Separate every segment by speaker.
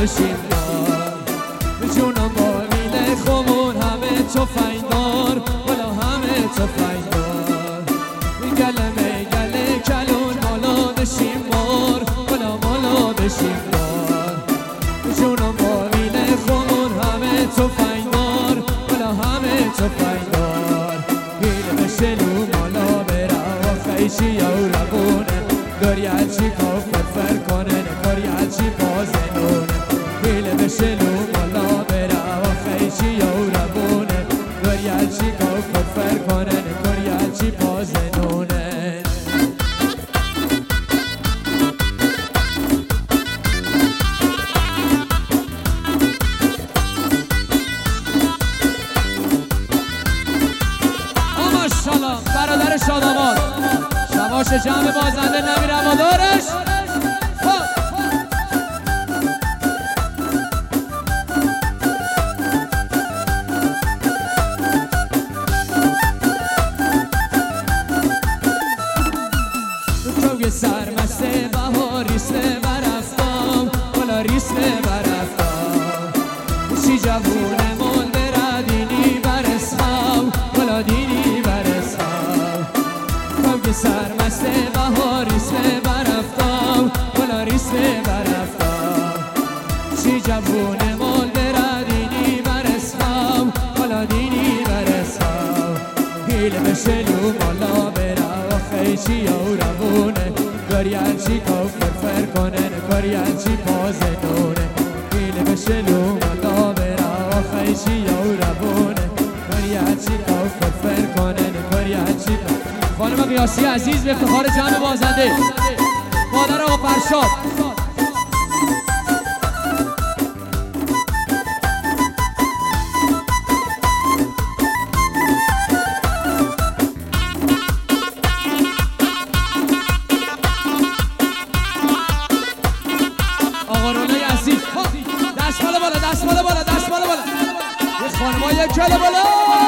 Speaker 1: بشیم دار به جونم با میله خمون همه تفنگدار بالا همه تفنگدار گله گله کلون مالا بشیم بار بالا مالا بشیم دار به جونم با میله خمون همه تفنگدار بالا همه تفنگدار میله بشلو مالا برا و خیشی یا ربونه داری هرچی کافر فر کنه نکاری هرچی بازنونه میله بشلو مالا برا و خیشی یا ربونه داری هرچی کافر فر کنه نکاری هرچی بازنونه ماشاءالله برادر شاداباد شباش جمع بازنده نمیر هوادارش سرمسته بهار ریسته برفتم بالا ریسته برفتم چی جوونه مونده ردینی برسخم بالا دینی برسخم که سرمسته بهار ریسته برفتم بالا ریسته برفتم چی جوونه مونده ردینی برسخم بالا دینی برسخم هیل بشلو بالا برا و خیشی یا روونه کاری هرچی کافر فر کنه نکاری هرچی پازنونه گیله بشلو مالا برا و خیشی یا ربونه کاری هرچی کافر فر کنه نکاری هرچی خانم قیاسی عزیز به افتخار جمع بازنده مادر آقا فرشاد خانمای کله بالا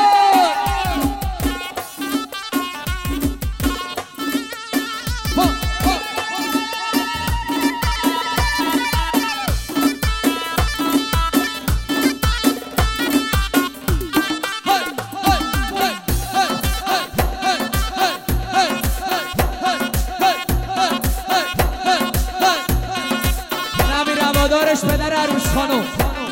Speaker 1: نمیر هوادارش پدر عروس خانم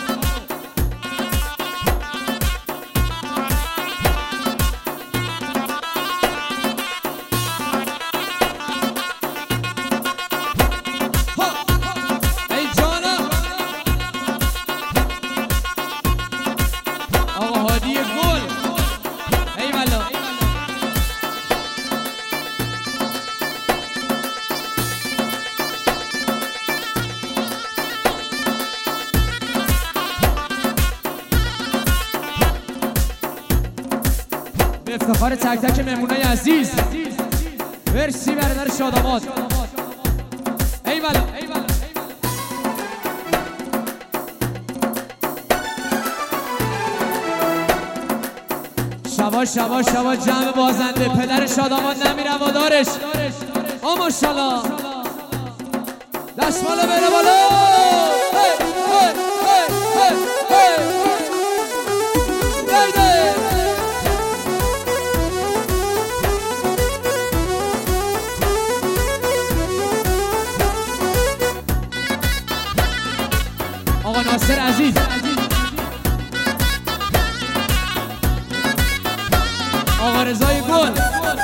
Speaker 1: افتخار تک تک مهمونای عزیز مرسی برادر شاداباد ایوالا شباش شباش شباش جمع بازنده پدر شاداباد نمیر هوادارش ماشاءالله دستمال بره بالا آقا ناصر عزیز آقا رضای گل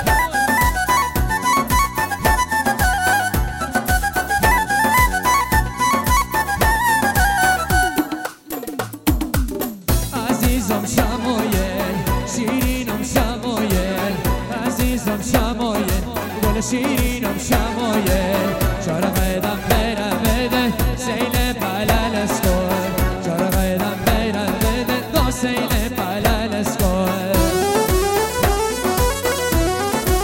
Speaker 1: عزیزم شمایل شیرینم شمایل عزیزم شمایل گل شیرینم شمایل چهار قدم بره بده سیل بلل اسکول چهار قدم بره بده دو سیل بلل اسکول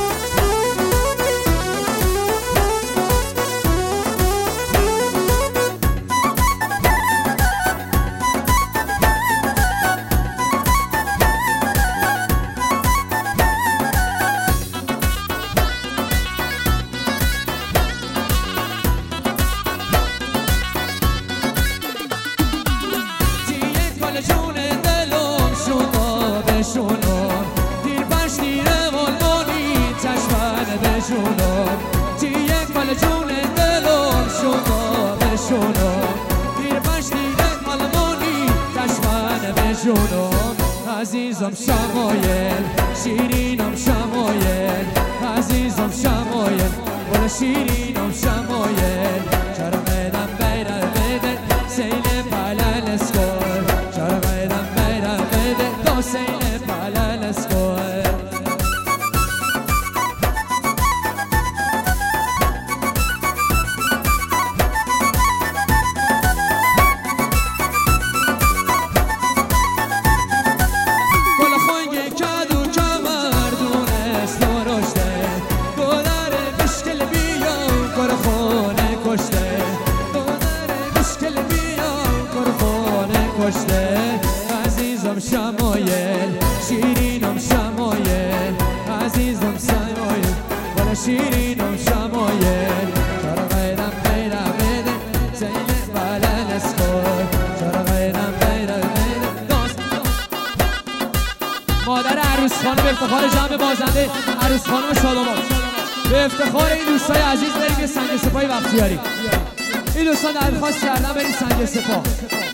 Speaker 1: عزیزم شمایل شیرینم شمایل عزیزم شمایل گل شیرینم شمایل چرمدم بیره بده سیل پلل اسکول چرمدم بیره بده دو سیل پلل اسکول عزیزم شمایل شیرینم شمایل عزیزم شمایل ولی شیرینم شمایل چرا غیرم غیره بده زیل بلل اسکول چرا غیرم غیره بده دوست مادر عروس خانم به افتخار جمع بازنده عروس خانم شاداباد به افتخار این دوستای عزیز بریم یه سنگ سپاهی بختیاری این دوستان درخواست کردن بریم سنگ سپاه